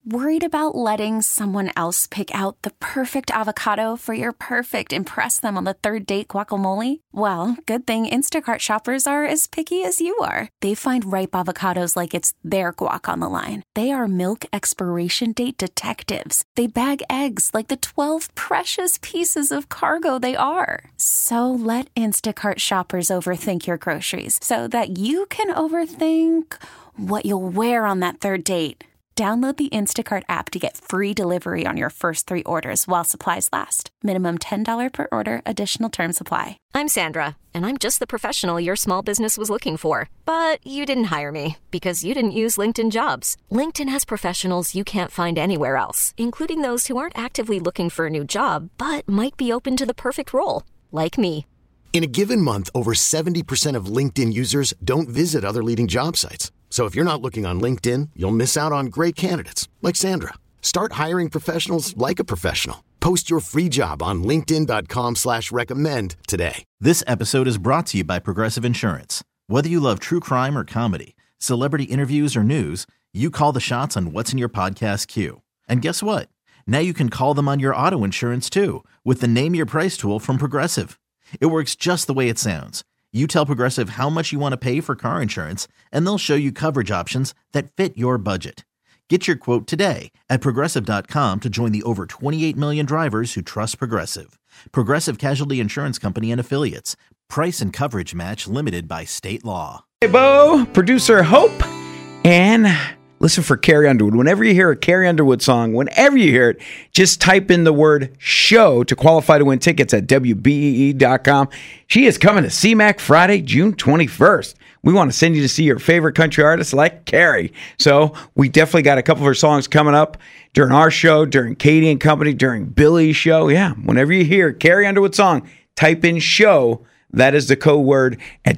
Worried about letting someone else pick out the perfect avocado for your perfect impress them on the third date guacamole? Well, good thing Instacart shoppers are as picky as you are. They find ripe avocados like it's their guac on the line. They are milk expiration date detectives. They bag eggs like the 12 precious pieces of cargo they are. So let Instacart shoppers overthink your groceries so that you can overthink what you'll wear on that third date. Download the Instacart app to get free delivery on your first 3 orders while supplies last. Minimum $10 per order. Additional terms apply. I'm Sandra, and I'm just the professional your small business was looking for. But you didn't hire me because you didn't use LinkedIn Jobs. LinkedIn has professionals you can't find anywhere else, including those who aren't actively looking for a new job, but might be open to the perfect role, like me. In a given month, over 70% of LinkedIn users don't visit other leading job sites. So if you're not looking on LinkedIn, you'll miss out on great candidates like Sandra. Start hiring professionals like a professional. Post your free job on linkedin.com/recommend today. This episode is brought to you by Progressive Insurance. Whether you love true crime or comedy, celebrity interviews or news, you call the shots on what's in your podcast queue. And guess what? Now you can call them on your auto insurance too with the Name Your Price tool from Progressive. It works just the way it sounds. You tell Progressive how much you want to pay for car insurance, and they'll show you coverage options that fit your budget. Get your quote today at Progressive.com to join the over 28 million drivers who trust Progressive. Progressive Casualty Insurance Company and Affiliates. Price and coverage match limited by state law. Hey, Bo, producer Hope, and listen for Carrie Underwood. Whenever you hear a Carrie Underwood song, whenever you hear it, just type in the word show to qualify to win tickets at WBEE.com. She is coming to CMAC Friday, June 21st. We want to send you to see your favorite country artists like Carrie. So we definitely got a couple of her songs coming up during our show, during Katie and Company, during Billy's show. Yeah, whenever you hear Carrie Underwood song, type in show. That is the code word at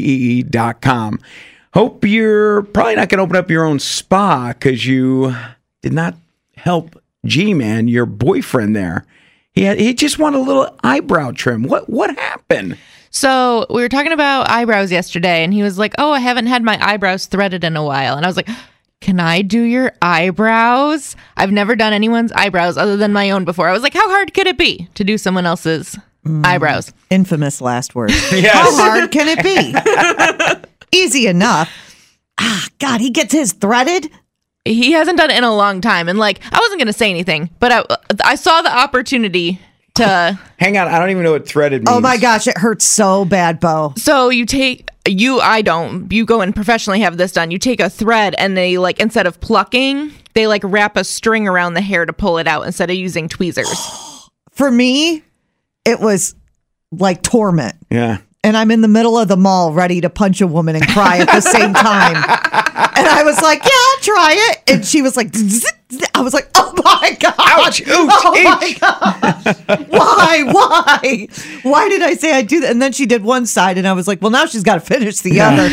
WBEE.com. Hope you're probably not going to open up your own spa because you did not help G-Man, your boyfriend there. He just wanted a little eyebrow trim. What happened? So we were talking about eyebrows yesterday, and he was like, oh, I haven't had my eyebrows threaded in a while. And I was like, can I do your eyebrows? I've never done anyone's eyebrows other than my own before. I was like, how hard could it be to do someone else's eyebrows? Infamous last word. Yes. How hard can it be? Easy enough. God, he gets his threaded. He hasn't done it in a long time. And like, I wasn't going to say anything, but I saw the opportunity to... Hang on, I don't even know what threaded means. Oh my gosh, it hurts so bad, Bo. So you go and professionally have this done. You take a thread and they like, instead of plucking, they like wrap a string around the hair to pull it out instead of using tweezers. For me, it was like torment. Yeah. And I'm in the middle of the mall ready to punch a woman and cry at the same time. And I was like, yeah, I'll try it. And she was like, I was like, oh my God. Ouch, my God. Why did I say I'd do that? And then she did one side and I was like, well, now she's got to finish the other.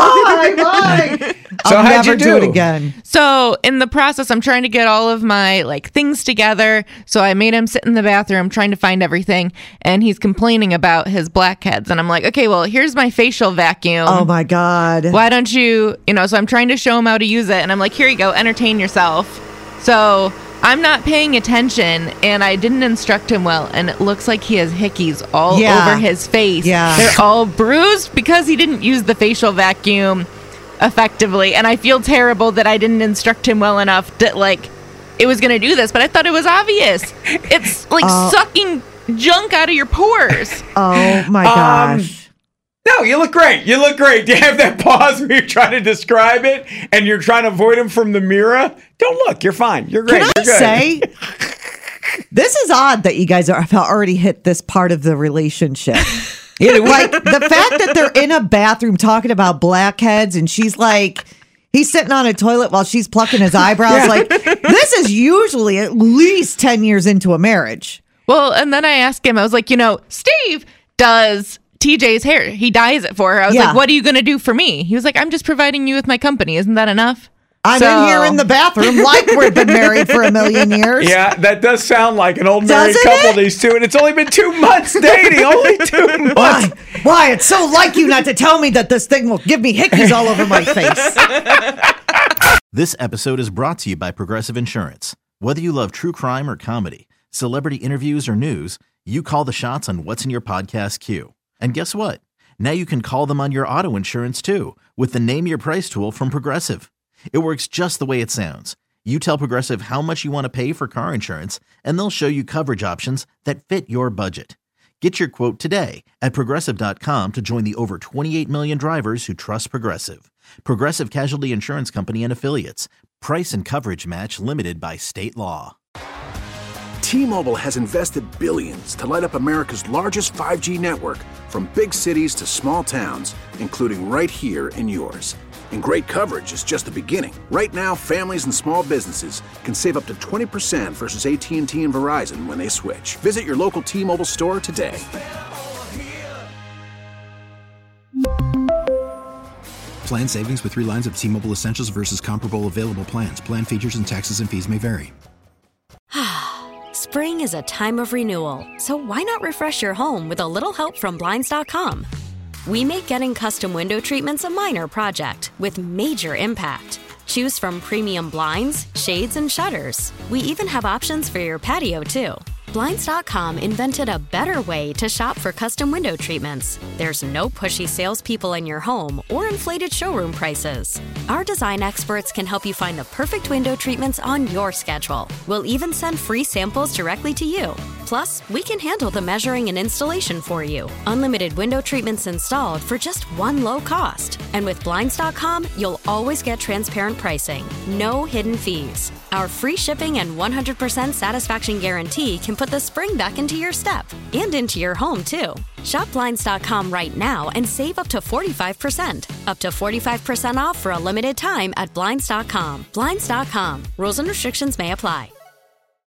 Why? So I'll how'd never you do it again. So in the process, I'm trying to get all of my like things together. So I made him sit in the bathroom trying to find everything. And he's complaining about his blackheads. And I'm like, okay, well, here's my facial vacuum. Oh my God. Why don't you, so I'm trying to show him how to use it. And I'm like, here you go, entertain yourself. So I'm not paying attention and I didn't instruct him well. And it looks like he has hickeys all over his face. Yeah. They're all bruised because he didn't use the facial vacuum effectively. And I feel terrible that I didn't instruct him well enough that like it was going to do this. But I thought it was obvious. It's like sucking junk out of your pores. Oh my gosh. No, you look great. You look great. Do you have that pause where you're trying to describe it and you're trying to avoid him from the mirror? Don't look. You're fine. You're great. Can I say, this is odd that you guys have already hit this part of the relationship. Like the fact that they're in a bathroom talking about blackheads and she's like, he's sitting on a toilet while she's plucking his eyebrows. Yeah. Like, this is usually at least 10 years into a marriage. Well, and then I asked him, I was like, Steve does TJ's hair. He dyes it for her. I was like, what are you going to do for me? He was like, I'm just providing you with my company. Isn't that enough? I'm in here in the bathroom like we've been married for a million years. Yeah, that does sound like an old married couple, these two. And it's only been 2 months dating. Only 2 months. Why? It's so like you not to tell me that this thing will give me hickeys all over my face. This episode is brought to you by Progressive Insurance. Whether you love true crime or comedy, celebrity interviews or news, you call the shots on what's in your podcast queue. And guess what? Now you can call them on your auto insurance too with the Name Your Price tool from Progressive. It works just the way it sounds. You tell Progressive how much you want to pay for car insurance, and they'll show you coverage options that fit your budget. Get your quote today at Progressive.com to join the over 28 million drivers who trust Progressive. Progressive Casualty Insurance Company and Affiliates. Price and coverage match limited by state law. T-Mobile has invested billions to light up America's largest 5G network, from big cities to small towns, including right here in yours. And great coverage is just the beginning. Right now, families and small businesses can save up to 20% versus AT&T and Verizon when they switch. Visit your local T-Mobile store today. Plan savings with 3 lines of T-Mobile Essentials versus comparable available plans. Plan features and taxes and fees may vary. Spring is a time of renewal, so why not refresh your home with a little help from Blinds.com? We make getting custom window treatments a minor project with major impact. Choose from premium blinds, shades, and shutters. We even have options for your patio, too. Blinds.com invented a better way to shop for custom window treatments. There's no pushy salespeople in your home or inflated showroom prices. Our design experts can help you find the perfect window treatments on your schedule. We'll even send free samples directly to you. Plus, we can handle the measuring and installation for you. Unlimited window treatments installed for just one low cost. And with Blinds.com, you'll always get transparent pricing. No hidden fees. Our free shipping and 100% satisfaction guarantee can put the spring back into your step and into your home, too. Shop Blinds.com right now and save up to 45%. Up to 45% off for a limited time at Blinds.com. Blinds.com. Rules and restrictions may apply.